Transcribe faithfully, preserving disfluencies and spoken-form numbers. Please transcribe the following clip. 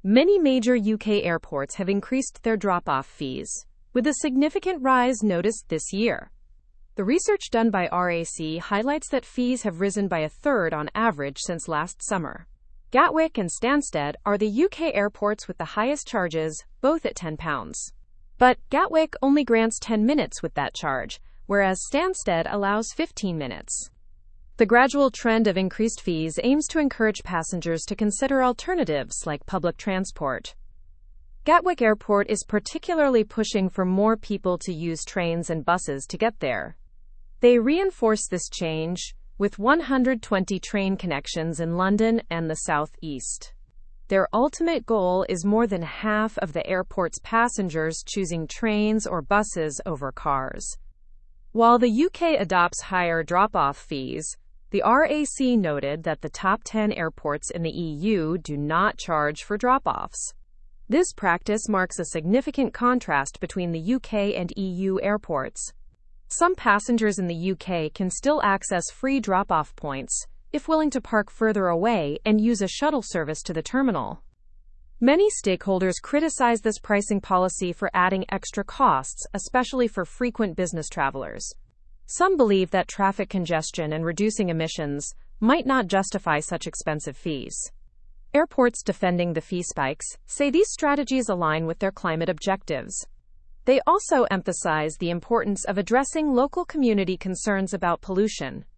Many major U K airports have increased their drop-off fees, with a significant rise noticed this year. The research done by R A C highlights that fees have risen by a third on average since last summer. Gatwick and Stansted are the U K airports with the highest charges, both at ten pounds. But Gatwick only grants ten minutes with that charge, whereas Stansted allows fifteen minutes. The gradual trend of increased fees aims to encourage passengers to consider alternatives like public transport. Gatwick Airport is particularly pushing for more people to use trains and buses to get there. They reinforce this change with one hundred twenty train connections in London and the South East. Their ultimate goal is more than half of the airport's passengers choosing trains or buses over cars. While the U K adopts higher drop-off fees, the R A C noted that the top ten airports in the E U do not charge for drop-offs. This practice marks a significant contrast between the U K and E U airports. Some passengers in the U K can still access free drop-off points, if willing to park further away and use a shuttle service to the terminal. Many stakeholders criticize this pricing policy for adding extra costs, especially for frequent business travelers. Some believe that traffic congestion and reducing emissions might not justify such expensive fees. Airports defending the fee spikes say these strategies align with their climate objectives. They also emphasize the importance of addressing local community concerns about pollution.